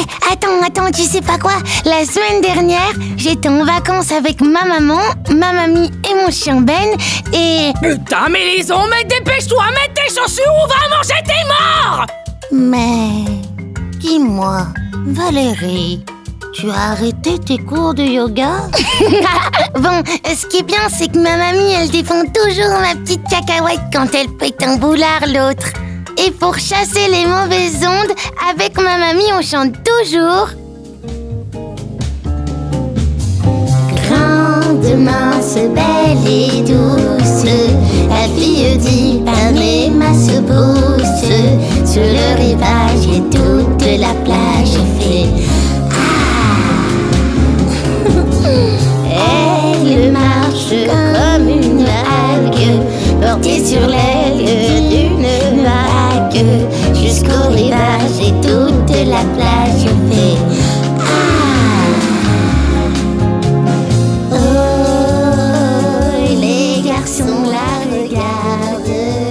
Attends, tu sais pas quoi? La semaine dernière, j'étais en vacances avec ma maman, ma mamie et mon chien Ben, et... Putain, Mélison, mais dépêche-toi, mets tes chaussures, on va manger tes morts! Mais... dis-moi, Valérie, tu as arrêté tes cours de yoga? Bon, ce qui est bien, c'est que ma mamie, elle défend toujours ma petite cacahuète quand elle pète un boulard l'autre. Et pour chasser les mauvaises ondes, avec ma mamie, on chante toujours... Grande, mince, belle et douce, la fille dit par les masses pousse. Sur le rivage et toute la plage fait Elle marche comme une algue, portée sur l'aile d'une vague, jusqu'au rivage et toute la plage fait Oh, les garçons la regardent.